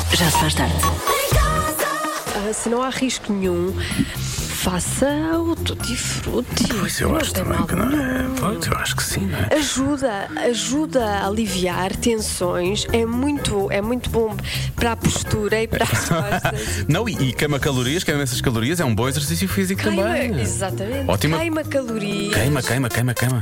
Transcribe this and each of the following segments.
Já se faz tarde. Se não há risco nenhum, faça o tutti frutti. Pois eu acho também que não é. Pois eu acho que sim, não é? Ajuda a aliviar tensões. É muito bom para a postura e para as costas. Não, e queima calorias, queima essas calorias, é um bom exercício físico também. Exatamente. Ótima. Queima calorias. Queima.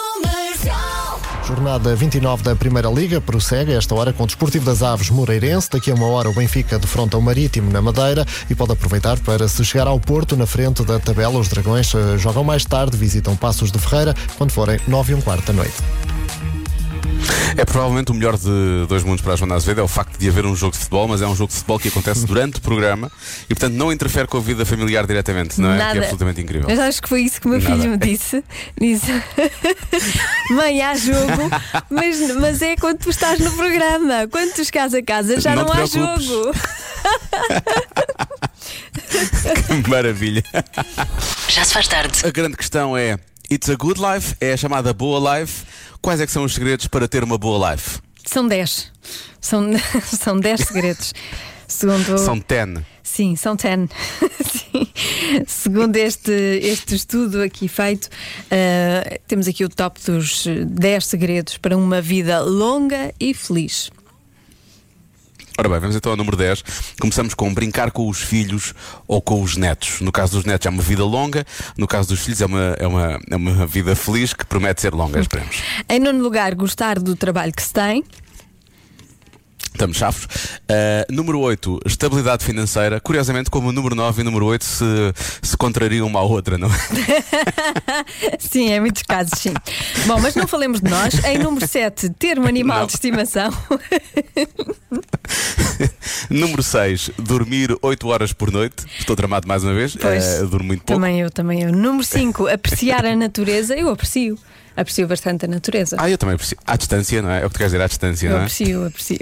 Jornada 29 da Primeira Liga prossegue a esta hora com o Desportivo das Aves Moreirense. Daqui a uma hora o Benfica defronta o Marítimo na Madeira e pode aproveitar para se chegar ao Porto na frente da tabela. Os Dragões jogam mais tarde, visitam Passos de Ferreira quando forem 9h15 da noite. É provavelmente o melhor de dois mundos para a Joana Azevedo, é o facto de haver um jogo de futebol, mas é um jogo de futebol que acontece durante o programa e, portanto, não interfere com a vida familiar diretamente, não é? Nada. Que é absolutamente incrível. Mas acho que foi isso que o meu filho me disse. Mãe, há jogo, mas é quando tu estás no programa. Quando tu chegas a casa já não há jogo. Que maravilha. Já se faz tarde. A grande questão é: it's a good life? É a chamada boa life? Quais é que são os segredos para ter uma boa life? São 10. São 10 segredos. Segundo... São 10. Sim, são 10. Sim. Segundo este estudo aqui feito, temos aqui o top dos 10 segredos para uma vida longa e feliz. Ora bem, vamos então ao número 10. Começamos com brincar com os filhos ou com os netos. No caso dos netos é uma vida longa, no caso dos filhos é uma vida feliz que promete ser longa, esperemos. Em nono lugar, gostar do trabalho que se tem. Estamos chaves. Número 8, estabilidade financeira. Curiosamente, como o número 9 e o número 8 se contrariam uma à outra, não é? Sim, em muitos casos, sim. Bom, mas não falemos de nós. Em número 7, ter um animal de estimação. Número 6, dormir 8 horas por noite. Estou tramado mais uma vez. Durmo muito pouco. Também eu. Número 5, apreciar a natureza. Eu aprecio bastante a natureza. Eu também aprecio. À distância, não é? É o que tu queres dizer, à distância, não é? Aprecio.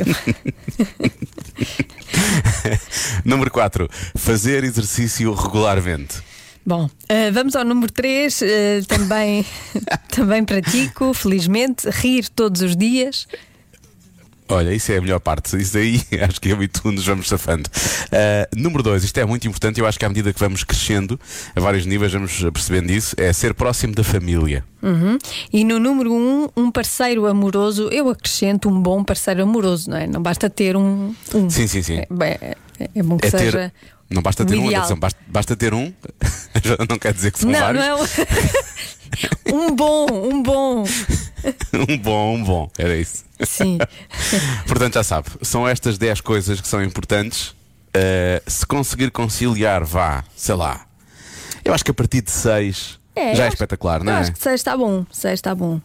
Número 4, fazer exercício regularmente. Bom, vamos ao número 3. Também pratico, felizmente, rir todos os dias. Olha, isso é a melhor parte. Isso aí acho que eu e tu nos vamos safando. Número 2, isto é muito importante. Eu acho que à medida que vamos crescendo a vários níveis, vamos percebendo isso. É ser próximo da família. E no número 1, um parceiro amoroso. Eu acrescento um bom parceiro amoroso, não é? Não basta ter um. Sim. É bom que seja. Não basta ter ideal. atenção, basta ter um. Não quer dizer que são vários. Não é um bom. Um bom, era isso. Sim. Portanto, já sabe, são estas 10 coisas que são importantes. Se conseguir conciliar, sei lá. Eu acho que a partir de 6 já é espetacular, não é? Eu acho que 6 está bom. 6 está bom.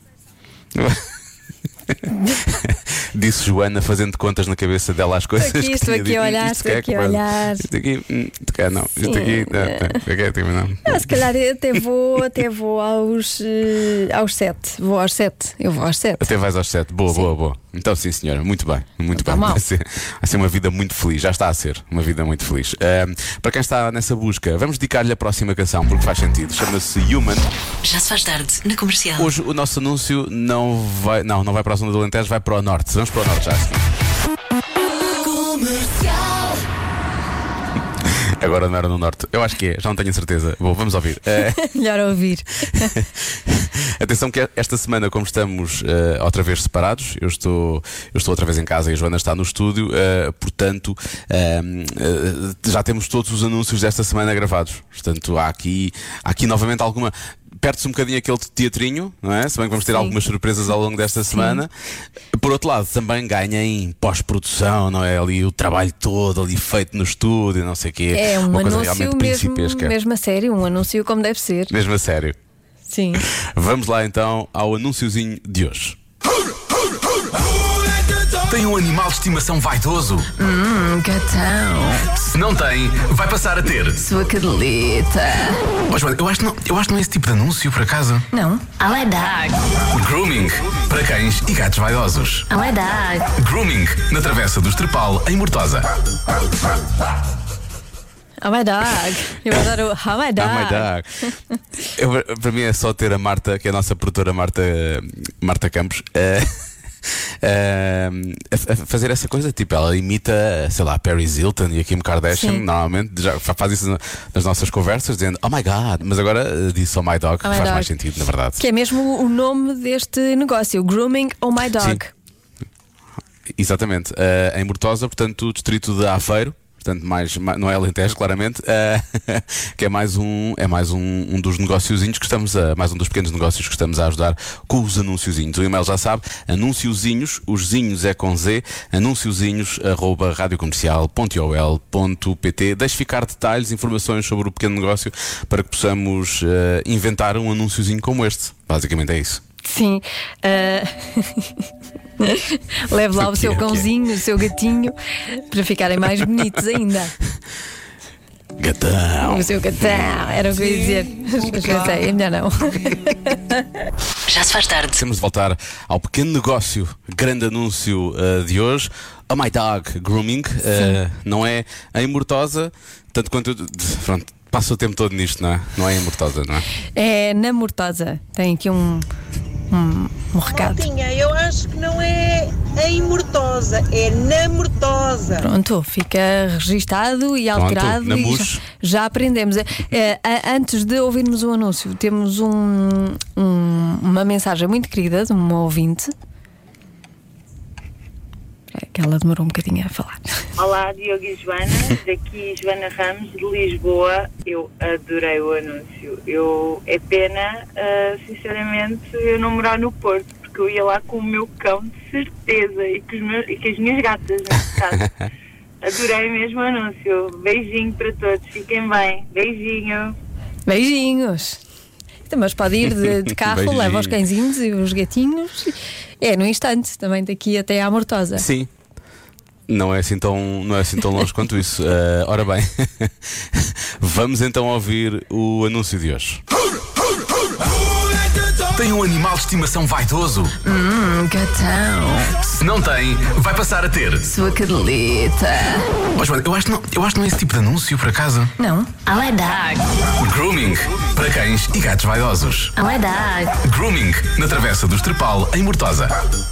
Disse Joana, fazendo contas na cabeça dela as coisas. Estou aqui a olhar. Isto aqui, não. Se calhar eu até vou aos 7. Eu vou aos 7. Até vais aos 7. Boa. Então sim, senhora, muito bem. Vai ser uma vida muito feliz. Já está a ser uma vida muito feliz. Para quem está nessa busca, vamos dedicar-lhe a próxima canção, porque faz sentido. Chama-se Human. Já se faz tarde na Comercial. Hoje o nosso anúncio não vai para a zona do Alentejo, vai para o norte. Vamos para o norte já. Agora não era no norte. Eu acho que já não tenho certeza. Bom, vamos ouvir. Melhor ouvir. Atenção que esta semana, como estamos outra vez separados, eu estou outra vez em casa e a Joana está no estúdio, portanto já temos todos os anúncios desta semana gravados. Portanto há aqui novamente alguma... Perde-se um bocadinho aquele teatrinho, não é? Se bem que vamos ter algumas surpresas ao longo desta semana. Por outro lado, também ganha em pós-produção, não é? Ali o trabalho todo ali feito no estúdio, não sei o quê. É um coisa anúncio mesmo a sério, um anúncio como deve ser. Mesmo a sério. Sim. Vamos lá então ao anúnciozinho de hoje. Tem um animal de estimação vaidoso? Gatão. Se não tem, vai passar a ter. Sua cadelita. Joana, eu acho que não é esse tipo de anúncio, por acaso. Não? Alé Dog. Grooming para cães e gatos vaidosos. Alé Dog. Grooming na Travessa do Estrepal, em Mortosa. Oh my dog. Eu adoro oh my dog. Oh my dog. Para mim é só ter a Marta, que é a nossa produtora Marta Campos. a fazer essa coisa. Tipo, ela imita, sei lá, Paris Hilton e a Kim Kardashian. Sim. Normalmente já faz isso nas nossas conversas, dizendo oh my god, mas agora disse oh my dog, que Oh my faz dog. mais sentido, na verdade. Que é mesmo o nome deste negócio, Grooming Oh My Dog. Sim. Exatamente. Em Mortosa, portanto, distrito de Aveiro. Portanto, não é Alentejo, claramente, que é mais um dos negóciozinhos que estamos mais um dos pequenos negócios que estamos a ajudar com os anunciozinhos. O e-mail já sabe, anunciozinhos, os zinhos é com Z, anunciozinhos@radiocomercial.ol.pt. Deixe ficar detalhes, informações sobre o pequeno negócio para que possamos inventar um anunciozinho como este. Basicamente é isso. Sim. Leve lá o seu cãozinho, o seu gatinho, para ficarem mais bonitos ainda. Gatão. O seu gatão, era o que eu ia dizer. Mas pensei, é melhor não. Já se faz tarde. Temos de voltar ao pequeno negócio, grande anúncio de hoje. Oh my dog grooming, não é em Mortosa, tanto quanto pronto, passa o tempo todo nisto, não é? Não é em Mortosa, não é? É na Mortosa. Tem aqui um recado. Tinha, eu acho que não é em Mortosa, é na Mortosa. Pronto, fica registado e alterado. na E MUS. já aprendemos. Antes de ouvirmos o anúncio, temos uma mensagem muito querida de uma ouvinte. Que ela demorou um bocadinho a falar. Olá, Diogo e Joana, daqui Joana Ramos de Lisboa. Eu adorei o anúncio. É pena, sinceramente, eu não morar no Porto, porque eu ia lá com o meu cão de certeza e com as minhas gatas, neste caso. Adorei mesmo o anúncio. Beijinho para todos, fiquem bem. Beijinho. Beijinhos. Então, mas pode ir de carro, Beijinho. leva os cãezinhos e os gatinhos. É no instante, também daqui até à Mortosa. Sim. Não é assim tão longe quanto isso. Ora bem, vamos então ouvir o anúncio de hoje. Tem um animal de estimação vaidoso? Gatão, Se não tem, vai passar a ter. sua cadelita. Oh, Joana, eu acho que não é esse tipo de anúncio, por acaso. Não? Oh my dog. Grooming para cães e gatos vaidosos. Oh my dog. Grooming na Travessa do Estrepal, em Mortosa.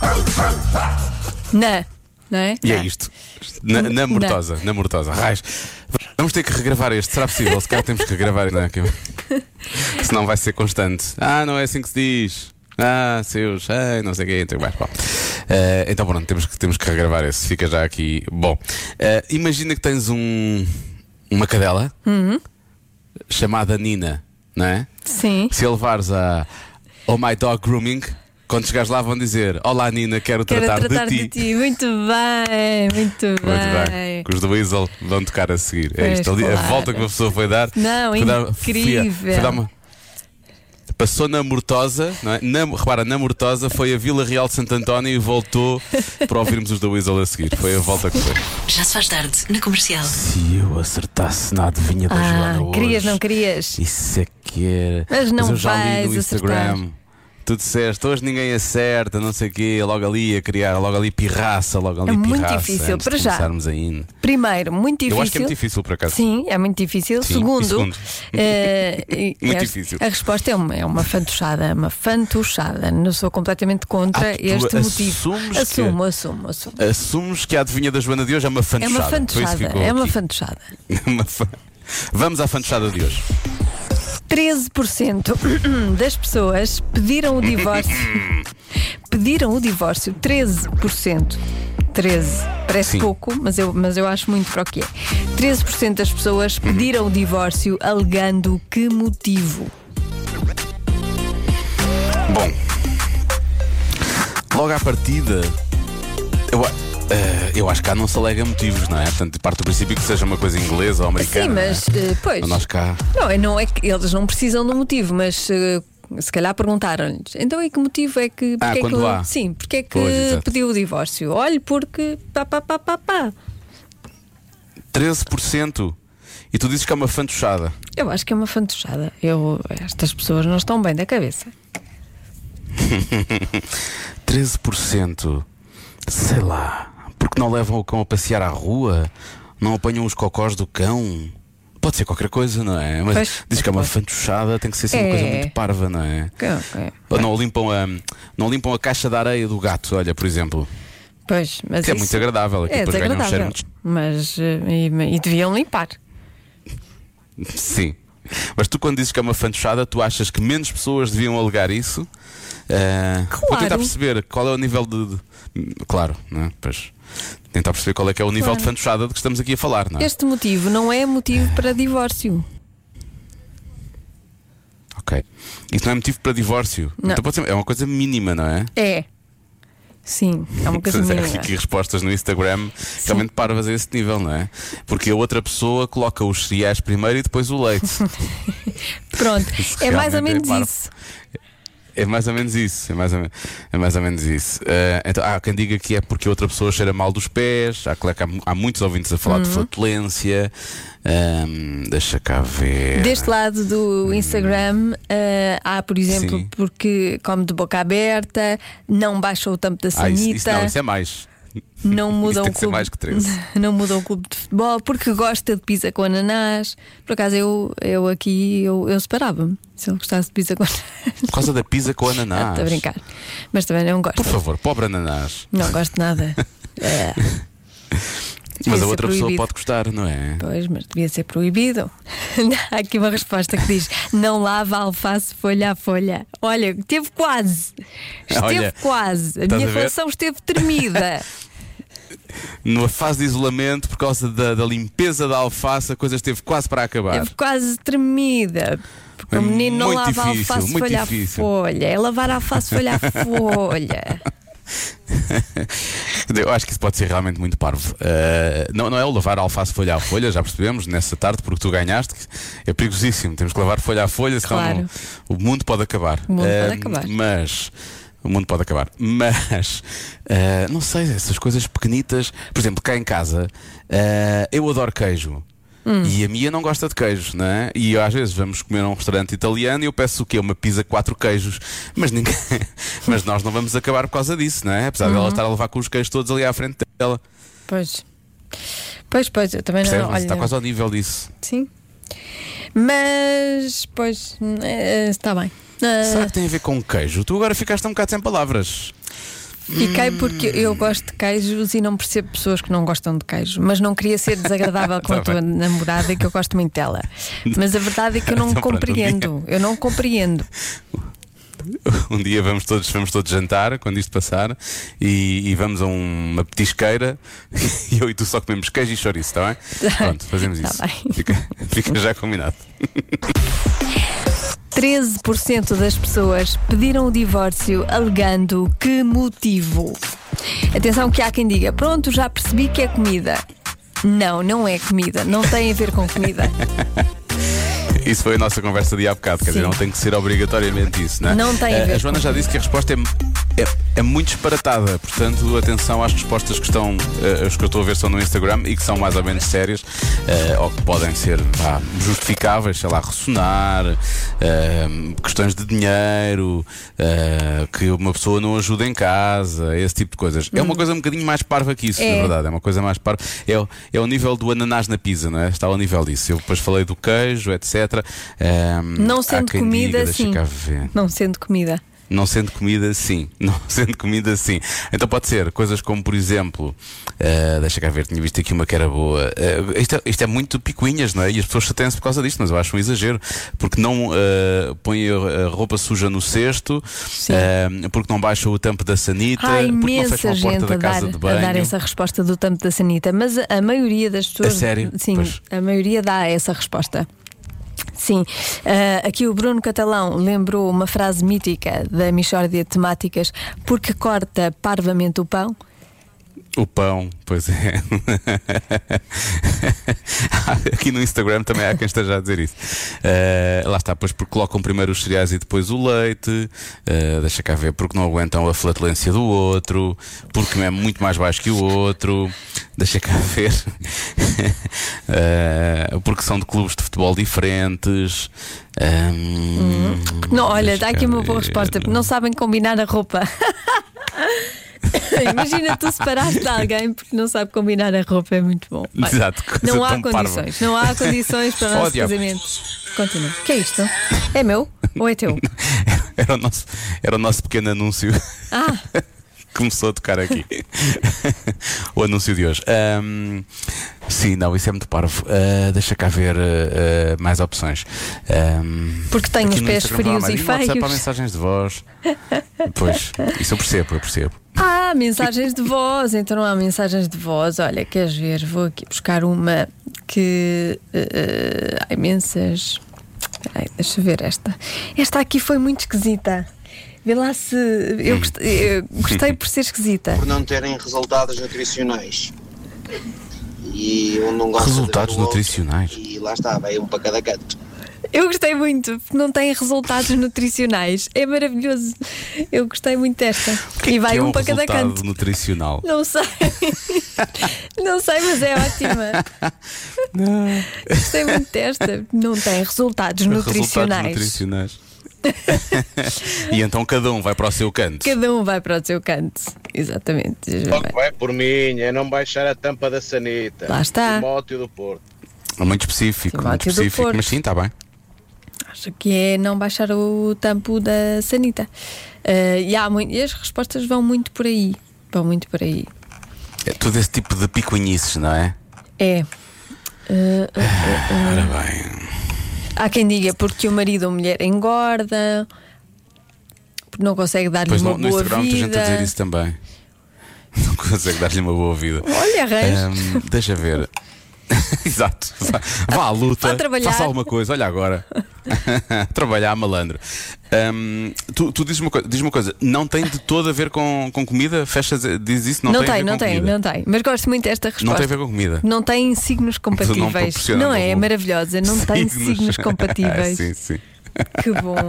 Não é? E é isto. Na Mortosa. Na Mortosa. Raios. Vamos ter que regravar este. Será possível? Se calhar temos que regravar. Não é? Senão vai ser constante. Não é assim que se diz. Seus. Não sei o que. Então pronto, temos que regravar esse. Fica já aqui. Bom, imagina que tens uma cadela chamada Nina, não é? Sim. Se a levares a Oh My Dog Grooming, quando chegares lá vão dizer olá Nina, quero tratar de ti. Muito bem, muito Muito bem. Que os do Weasel vão tocar a seguir. É Pois, isto. A claro. volta que uma pessoa foi dar. Não, incrível. Foi dar passou na Mortosa, não é? Repara, na Mortosa foi a Vila Real de Santo António e voltou para ouvirmos os do Weasel a seguir. Foi a volta que foi. Já se faz tarde na Comercial. Se eu acertasse na adivinha da Joana hoje. Querias, não querias? Isso é que era. Mas não eu já li vais no Instagram. acertar. Tu disseste, hoje ninguém acerta, não sei o quê, logo ali a criar, logo ali pirraça, logo ali É muito pirraça. difícil, antes para de já. começarmos ainda. Primeiro, muito difícil. Eu acho que é muito difícil, por acaso. Sim, é muito difícil. Sim, Segundo, e segundo? Muito difícil. A resposta é uma fantochada, uma fantochada. Não sou completamente contra Tu este motivo. assumes Assumo. Assumes que a adivinha da Joana de hoje é uma É fantochada. uma Foi isso que fantochada. ficou É uma aqui. fantochada. Vamos à fantochada de hoje. 13% das pessoas pediram o divórcio. Pediram o divórcio. 13%. 13. Parece Sim. pouco, mas eu acho muito para o que é. 13% das pessoas pediram o divórcio alegando que motivo? Bom, logo à partida, eu acho que cá não se alega motivos, não é? Portanto, parte do princípio que seja uma coisa inglesa ou americana. Sim, mas pois. Nós cá. Não é que eles não precisam do motivo, mas se calhar perguntaram-lhes. Então, e que motivo é que. Porque é quando que há. sim, porque é que Pois, exato. pediu o divórcio? Olhe, porque. 13%. E tu dizes que é uma fantochada. Eu acho que é uma fantochada. Estas pessoas não estão bem da cabeça. 13%. Sei lá. Porque não levam o cão a passear à rua? Não apanham os cocós do cão? Pode ser qualquer coisa, não é? Mas Pois, diz que é uma pode. fantochada, tem que ser assim uma É. coisa muito parva, não é? Ok. Ou não limpam a caixa de areia do gato, olha, por exemplo. Pois, mas Que é isso muito agradável. Aqui é depois ganha um cheiro desagradável. Mas e deviam limpar. muito... Sim. Mas tu, quando dizes que é uma fantochada, tu achas que menos pessoas deviam alegar isso? Vou tentar perceber qual é o nível Claro, não é? Pois. Tentar perceber qual é que é o nível Claro. de fantochada de que estamos aqui a falar, não é? Este motivo não é motivo para divórcio. Ok. Isso não é motivo para divórcio. Não. Então pode ser, é uma coisa mínima, não é? É. Sim, é uma coisa Fazer mínima. aqui respostas no Instagram realmente parvas a esse nível, não é? Porque a outra pessoa coloca os cereais primeiro e depois o leite. Pronto, Isso é mais ou realmente menos parvo. isso. É mais ou menos isso. É mais ou menos isso. Então, há quem diga que é porque a outra pessoa cheira mal dos pés. Há muitos ouvintes a falar de flatulência. Deixa cá ver. Deste lado do Instagram há, por exemplo, Sim. porque come de boca aberta, não baixa o tampo da sanita, Isso é mais. não muda Isso o tem que ser clube, mais que 13. não muda o clube de futebol, porque gosta de pizza com ananás. Por acaso eu aqui eu separava-me se ele gostasse de pizza com ananás. Por causa da pizza com ananás. Estou a brincar, mas também não gosto. Por favor, pobre ananás. Não gosto de nada. Mas Devia a ser outra pessoa proibido. pode gostar, não é? Pois, mas devia ser proibido. Há aqui uma resposta que diz: não lava a alface folha a folha. Olha, esteve quase. Esteve Olha, quase. A estás minha a ver? relação esteve tremida. Numa fase de isolamento, por causa da limpeza da alface, a coisa esteve quase para acabar. Esteve quase tremida. Porque É o menino não muito lava a difícil, alface muito folha difícil. a folha. É lavar a alface folha a folha. Eu acho que isso pode ser realmente muito parvo. Não é o lavar a alface folha a folha, já percebemos nessa tarde, porque tu ganhaste. É perigosíssimo. Temos que lavar folha a folha, senão Claro. o mundo pode acabar. O mundo pode acabar. Mas o mundo pode acabar. Mas não sei, essas coisas pequenitas. Por exemplo, cá em casa, eu adoro queijo. E a Mia não gosta de queijos, não é? E às vezes vamos comer a um restaurante italiano e eu peço o quê? Uma pizza 4 queijos. Mas mas nós não vamos acabar por causa disso, não é? Apesar dela estar a levar com os queijos todos ali à frente dela. Pois, eu também não. Percebes? Olha, Está quase ao nível disso. sim. Mas, pois, está bem. Será que tem a ver com queijo? Tu agora ficaste um bocado sem palavras. Fiquei porque eu gosto de queijos e não percebo pessoas que não gostam de queijo. Mas não queria ser desagradável com a tua namorada, que eu gosto muito dela. Mas a verdade é que eu não Então, pronto, compreendo. Eu não compreendo. Um dia vamos todos jantar quando isto passar e vamos a uma petisqueira e eu e tu só comemos queijo e chouriço, está bem? Pronto, fazemos Tá isso. bem. Fica já combinado. 13% das pessoas pediram o divórcio alegando que motivo? Atenção que há quem diga: pronto, já percebi que é comida. Não, não é comida. Não tem a ver com comida. Isso foi a nossa conversa de há bocado, quer dizer, Sim. não tem que ser obrigatoriamente isso, não é? Não tem a ver A Joana com já disse que a resposta é muito disparatada, portanto, atenção às respostas que estão, as que eu estou a ver são no Instagram e que são mais ou menos sérias, ou que podem ser justificáveis, sei lá, ressonar, questões de dinheiro, que uma pessoa não ajuda em casa, esse tipo de coisas. É uma coisa um bocadinho mais parva que isso, na verdade, é uma coisa mais parva. É o nível do ananás na pizza, não é? Está ao nível disso. Eu depois falei do queijo, etc. Não Há sendo quem comida, diga, deixa sim. cá ver. Não sendo comida. Não sendo comida, sim. Não sendo comida, sim. Então pode ser coisas como, por exemplo, deixa cá ver, tinha visto aqui uma que era boa. Isto é muito picuinhas, não é? E as pessoas chateiam-se por causa disto, mas eu acho um exagero. Porque não põe a roupa suja no cesto, porque não baixa o tampo da sanita, Há porque não imensa fecha a porta gente da casa de banho. a dar essa resposta do tampo da sanita. Mas a maioria das pessoas. A sério? Sim, Pois. a maioria dá essa resposta. Sim, aqui o Bruno Catalão lembrou uma frase mítica da Mixórdia de Temáticas: porque corta parvamente o pão. O pão, pois é. Aqui no Instagram também há quem esteja a dizer isso. Lá está, pois porque colocam primeiro os cereais e depois o leite. Deixa cá ver, porque não aguentam a flatulência do outro, porque é muito mais baixo que o outro. Deixa cá ver. Porque são de clubes de futebol diferentes. Não, olha, deixa dá aqui cá uma boa ver. resposta: não sabem combinar a roupa. Imagina tu separaste de alguém porque não sabe combinar a roupa, é muito bom. Olha, Exato, coisa não há tão parva. condições, não há condições para o nosso diabo. casamento. Continua. O que é isto? É meu ou é teu? Era o nosso pequeno anúncio. Ah, Começou a tocar aqui. O anúncio de hoje. Sim, não, isso é muito parvo. Deixa cá ver mais opções. porque tenho Aqui os no pés Instagram frios vai e lá, WhatsApp feios. para mensagens de voz. Pois, isso eu percebo. Ah, mensagens de voz. Então não há mensagens de voz. Olha, queres ver? Vou aqui buscar uma que. Há imensas. Espera aí, deixa eu ver esta. Esta aqui foi muito esquisita. Vê lá se. Eu gostei por ser esquisita. Por não terem resultados nutricionais. E um não gosta Resultados de ver o outro, nutricionais? E lá está, vai um para cada canto. Eu gostei muito, porque não tem resultados nutricionais. É maravilhoso. Eu gostei muito desta. E vai que é um para cada resultado canto. nutricional? Não sei. Não sei, mas é ótima. Gostei muito desta. Não tem resultados nutricionais. Resultados nutricionais. E então cada um vai para o seu canto. Cada um vai para o seu canto. Exatamente. É por mim, é não baixar a tampa da sanita. Lá está. Timóteo do Porto. Muito específico, Timóteo do Porto. mas sim, está bem. Acho que é não baixar o tampo da sanita. E as respostas vão muito por aí. É todo esse tipo de picuinhices, não é? É. Ora bem. Há quem diga porque o marido ou mulher engorda, porque não consegue dar-lhe Pois uma no boa Instagram muita gente a dizer vida. isso também. Não consegue dar-lhe uma boa vida. Olha, arranjo. Deixa ver. Exato. Vá à luta. Vá trabalhar. Faça alguma coisa. Olha agora. Trabalhar, malandro. Tu diz uma coisa. Não tem de todo a ver com comida? Diz isso? Não tem. Não tem. Mas gosto muito desta resposta. Não tem a ver com comida. Não tem signos compatíveis. proporciona Não é? É algum. maravilhosa. Não tem signos compatíveis. Sim. Que bom.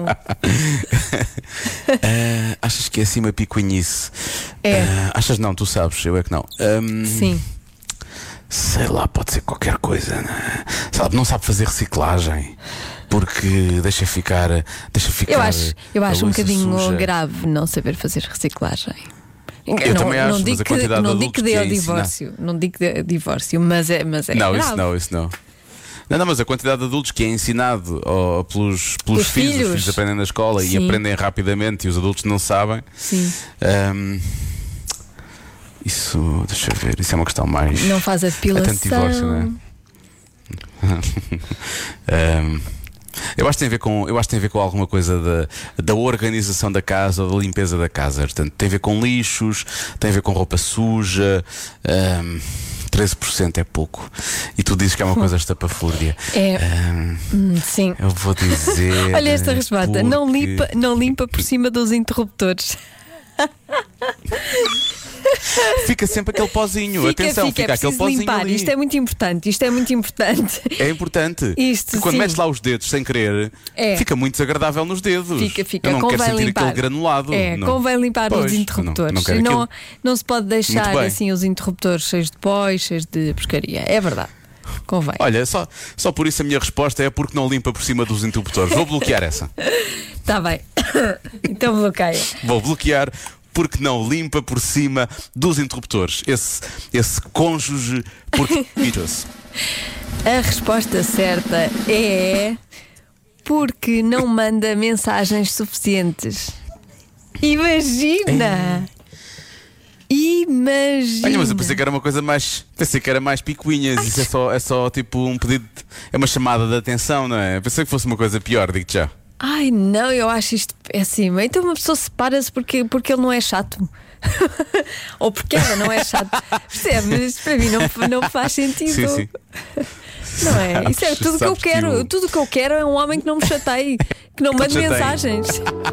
Achas que é assim uma picuinhice? É. Achas não? Tu sabes, eu é que não. Sim. Sei lá, pode ser qualquer coisa, né? Não sabe fazer reciclagem. Porque deixa ficar. Eu acho um bocadinho suja. grave não saber fazer reciclagem. Eu também acho, mas a quantidade de não digo que adultos dê que ao é ensinar. divórcio. Não digo que dê ao divórcio, mas é Não, grave. isso não. Não, mas a quantidade de adultos que é ensinado pelos filhos, os filhos aprendem na escola Sim. e aprendem rapidamente e os adultos não sabem. Sim. Isso, deixa eu ver, isso é uma questão mais. Não faz a depilação. É tanto divórcio, não é? Eu acho que tem a ver com alguma coisa da organização da casa ou da limpeza da casa. Portanto, tem a ver com lixos, tem a ver com roupa suja. 13% é pouco. E tu dizes que é uma coisa estapafúrdia. Sim. Eu vou dizer. Olha esta resposta. porque- Não limpa por cima dos interruptores. Fica sempre aquele pozinho. Atenção, fica é aquele preciso pozinho limpar. ali. Isto é muito importante. É importante. Isto, Quando sim. metes lá os dedos sem querer, É. fica muito desagradável nos dedos. Fica. Eu não quero Convém sentir limpar. aquele granulado. Não. Convém limpar Pois, os interruptores. não quero aquilo. Não se pode deixar Muito bem. assim os interruptores cheios de pó e cheios de porcaria. É verdade. Convém. Olha, só por isso a minha resposta é porque não limpa por cima dos interruptores. Vou bloquear essa. Está bem. Então bloqueia. Vou bloquear porque não limpa por cima dos interruptores. Esse cônjuge porquitoso. A resposta certa é porque não manda mensagens suficientes. Imagina! Imagina! Olha, mas eu pensei que era uma coisa mais. Pensei que era mais picuinhas. Isso é só tipo um pedido. É uma chamada de atenção, não é? Eu pensei que fosse uma coisa pior, digo-te já. Ai não, eu acho isto péssimo. Então uma pessoa separa-se porque ele não é chato. Ou porque ela não é chata. Percebes? Isto para mim não faz sentido. Sim. Não é? Isso é tudo que eu Sabes que quero. eu- Tudo que eu quero é um homem que não me chateie, que não mande chateie. mensagens.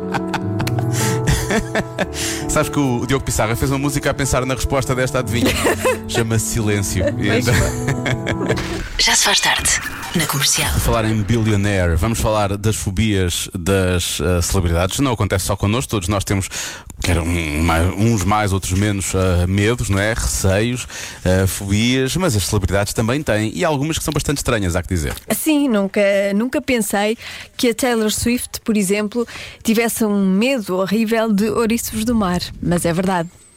Sabes que o Diogo Pissarra fez uma música a pensar na resposta desta adivinha. Chama-se Silêncio. E Mas- então, Já se faz tarde na Comercial. falar em billionaire, vamos falar das fobias das celebridades. Não acontece só connosco, todos nós temos uns mais, outros menos medos, não é? Receios, fobias, mas as celebridades também têm e há algumas que são bastante estranhas, há que dizer. Sim, nunca pensei que a Taylor Swift, por exemplo, tivesse um medo horrível de ouriços do mar. Mas é verdade.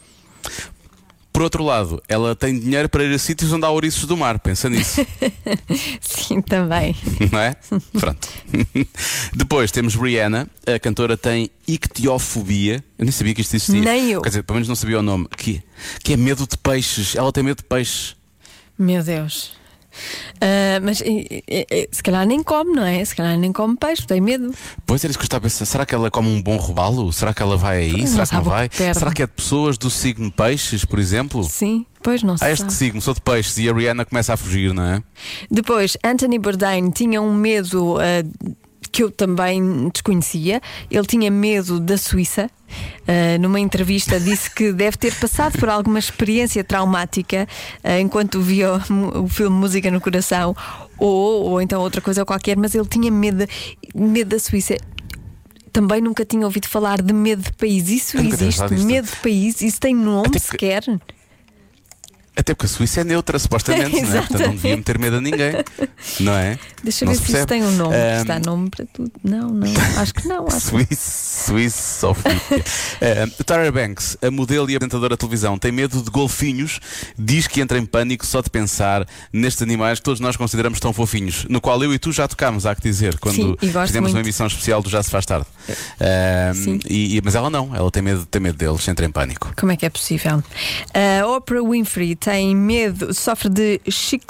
Por outro lado, ela tem dinheiro para ir a sítios onde há ouriços do mar. Pensa nisso. Sim, também. Não é? Pronto. Depois temos Rihanna. A cantora tem ictiofobia. Eu nem sabia que isto existia. Nem eu. Quer dizer, pelo menos não sabia o nome. Que é medo de peixes. Ela tem medo de peixes. Meu Deus. Mas se calhar nem come, não é? Se calhar nem come peixe, tem medo. Pois era isso que eu estava a pensar. Será que ela come um bom robalo? Será que ela vai aí? Será que não vai? Será que é de pessoas do signo peixes, por exemplo? Sim, pois não sei. Este signo, sou de peixes, e a Rihanna começa a fugir, não é? Depois, Anthony Bourdain tinha um medo que eu também desconhecia. Ele tinha medo da Suíça. Numa entrevista disse que deve ter passado por alguma experiência traumática enquanto via o filme Música no Coração ou então outra coisa qualquer, mas ele tinha medo da Suíça. Também nunca tinha ouvido falar de medo de país. Isso existe? Medo de país? Isso tem nome sequer? Até porque a Suíça é neutra, supostamente, não é? Portanto, não devia meter medo a ninguém, não é? Deixa eu ver se isso tem um nome. Está nome para tudo. Não, acho que não. Suíçofobia. Tyra Banks, a modelo e apresentadora de televisão, tem medo de golfinhos. Diz que entra em pânico só de pensar nestes animais que todos nós consideramos tão fofinhos. No qual eu e tu já tocámos, há que dizer, quando fizemos uma emissão especial do Já Se Faz Tarde. Mas ela não, ela tem medo deles, entra em pânico. Como é que é possível? Oprah Winfrey tem medo, sofre de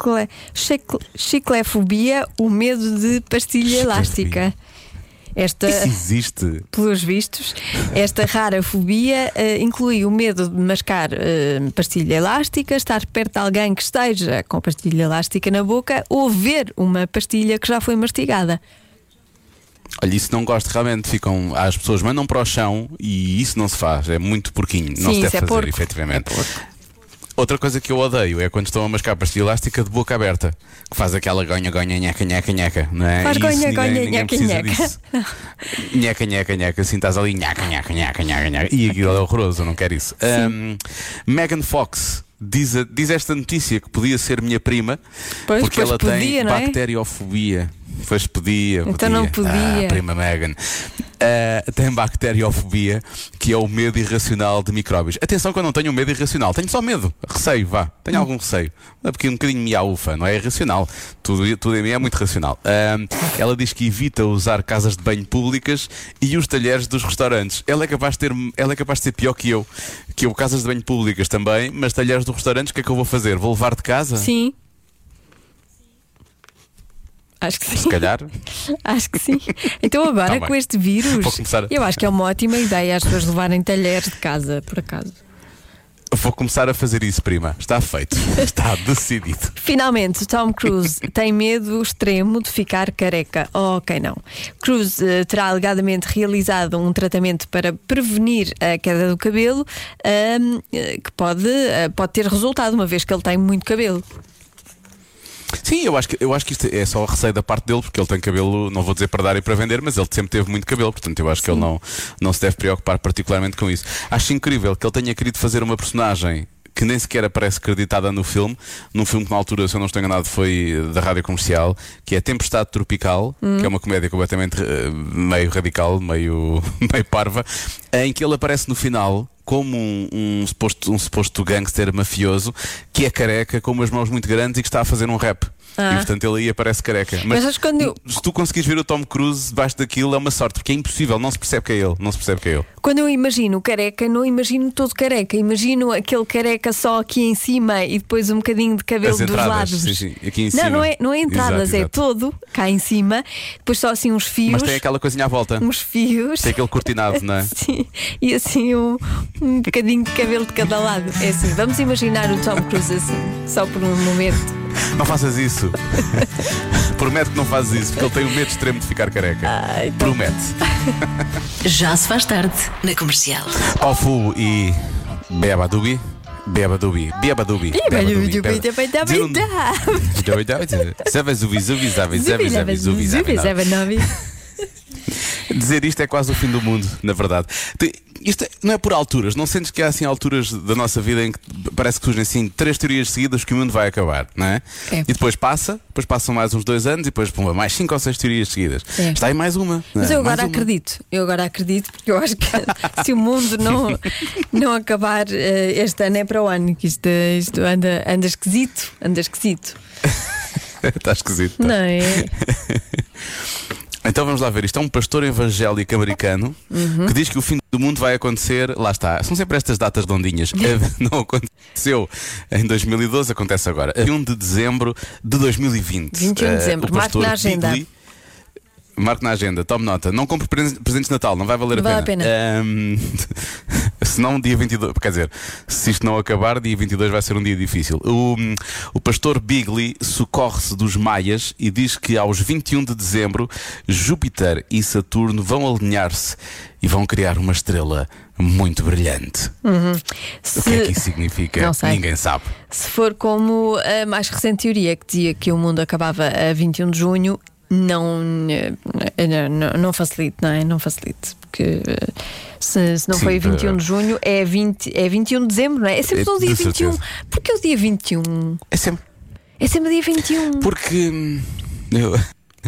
chiclefobia, o medo de pastilha elástica. Isso existe. Pelos vistos, esta rara fobia inclui o medo de mascar pastilha elástica, estar perto de alguém que esteja com pastilha elástica na boca ou ver uma pastilha que já foi mastigada. Olha, isso não gosto realmente. As pessoas mandam para o chão e isso não se faz. É muito porquinho. Não se deve fazer, efetivamente. Outra coisa que eu odeio é quando estão a mascar pastilha elástica de boca aberta, que faz aquela gonha, nheca, não é? Faz gonha, nheca. Nheca, assim estás ali, nheca. E aquilo é horroroso, eu não quero isso. Megan Fox diz esta notícia que podia ser minha prima, porque ela tem bacteriofobia. Pois podia. Então não podia. Prima Megan. Tem bacteriofobia, que é o medo irracional de micróbios. Atenção que eu não tenho medo irracional, tenho só medo, receio, vá. Tenho algum receio. Porque um bocadinho miaufa, não é irracional. Tudo em mim é muito racional. Ela diz que evita usar casas de banho públicas e os talheres dos restaurantes. Ela é capaz de ser pior que eu. Que eu, casas de banho públicas também, mas talheres dos restaurantes, o que é que eu vou fazer? Vou levar de casa? Sim. Acho que sim. Se calhar. Acho que sim. Então agora com este vírus, eu acho que é uma ótima ideia as pessoas levarem talheres de casa, por acaso. Vou começar a fazer isso, prima. Está feito. Está decidido. Finalmente, Tom Cruise tem medo extremo de ficar careca. Ok, não. Cruise terá alegadamente realizado um tratamento para prevenir a queda do cabelo, que pode ter resultado, uma vez que ele tem muito cabelo. Sim, eu acho que isto é só receio da parte dele, porque ele tem cabelo, não vou dizer para dar e para vender, mas ele sempre teve muito cabelo, portanto eu acho que ele não se deve preocupar particularmente com isso. Acho incrível que ele tenha querido fazer uma personagem que nem sequer aparece creditada no filme, num filme que na altura, se eu não estou enganado, foi da Rádio Comercial, que é Tempestade Tropical, que é uma comédia completamente meio radical, meio parva, em que ele aparece no final como um suposto gangster mafioso que é careca, com umas mãos muito grandes e que está a fazer um rap. E portanto ele aí aparece careca. Mas se tu conseguires ver o Tom Cruise debaixo daquilo, é uma sorte, porque é impossível, não se percebe que é ele. Quando eu imagino careca, não imagino todo careca, imagino aquele careca só aqui em cima e depois um bocadinho de cabelo dos lados. Sim, aqui em cima. Não é entradas, exato. Todo cá em cima, depois só assim uns fios. Mas tem aquela coisinha à volta. Uns fios. Tem aquele cortinado, não é? Sim, e assim um bocadinho de cabelo de cada lado. É assim, vamos imaginar o Tom Cruise assim, só por um momento. Não faças isso. Promete que não fazes isso, porque ele tem o medo extremo de ficar careca. Promete. Já se faz tarde na Comercial. Ofu e Beabadubi. Dizer isto é quase o fim do mundo, na verdade. isto não é por alturas. Não sentes que há assim alturas da nossa vida em que parece que surgem assim 3 teorias seguidas que o mundo vai acabar, não é? É. E depois passam mais uns 2 anos e depois pumba, mais 5 ou 6 teorias seguidas. É. Está aí mais uma. Mas não é? eu agora Mais uma. acredito. Eu agora acredito porque eu acho que se o mundo não acabar este ano é para o ano, que isto anda esquisito. Anda esquisito. Está esquisito. Não é? Então vamos lá ver, isto é um pastor evangélico americano que diz que o fim do mundo vai acontecer, lá está, são sempre estas datas redondinhas. Não aconteceu em 2012, acontece agora, 21 de dezembro de 2020. 21 de dezembro, marque na agenda. Marque na agenda, tome nota. Não compre presentes de Natal, não vai valer Não a vale pena. Se não, dia 22, quer dizer, se isto não acabar, dia 22 vai ser um dia difícil. O pastor Bigley socorre-se dos maias e diz que aos 21 de dezembro Júpiter e Saturno vão alinhar-se e vão criar uma estrela muito brilhante. O que é que isso significa? Não sei. Ninguém sabe. Se for como a mais recente teoria que dizia que o mundo acabava a 21 de junho, não facilite, não é? Não facilite, porque se não Sim, foi 21 de junho, é 21 de dezembro, não é? É sempre no dia 21. certeza. Porquê o dia 21? É sempre. É sempre dia 21. Porque. Eu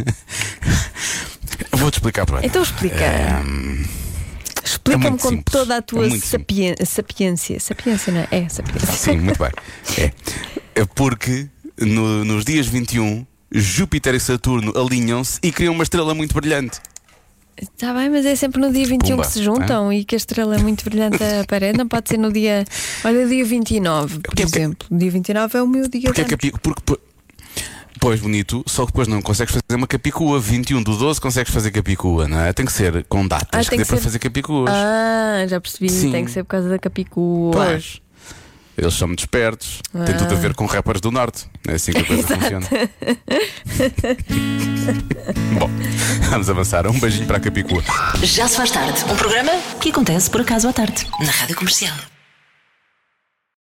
vou-te explicar bem. Então explica. Explica-me muito com simples. toda a tua É muito sapiência. Sapiência, não é? É sapiência. Sim, muito bem. É porque nos dias 21 Júpiter e Saturno alinham-se e criam uma estrela muito brilhante. Está bem, mas é sempre no dia 21 Pumba, que se juntam e que a estrela é muito brilhante aparece. Não pode ser no dia. Olha, dia 29, por exemplo. O dia 29 é o meu dia. Porque é pois bonito, só que depois não consegues fazer uma capicua. 21 do 12 consegues fazer capicua, não é? Tem que ser com datas que tem dê que para ser... fazer capicuas. Já percebi. Sim. Tem que ser por causa da capicua. Pois. Eles são muito espertos. Tem tudo a ver com rappers do Norte. É assim que a coisa funciona. Bom, vamos avançar. Um beijinho para a capicua. Já se faz tarde. Um programa que acontece por acaso à tarde. Na Rádio Comercial.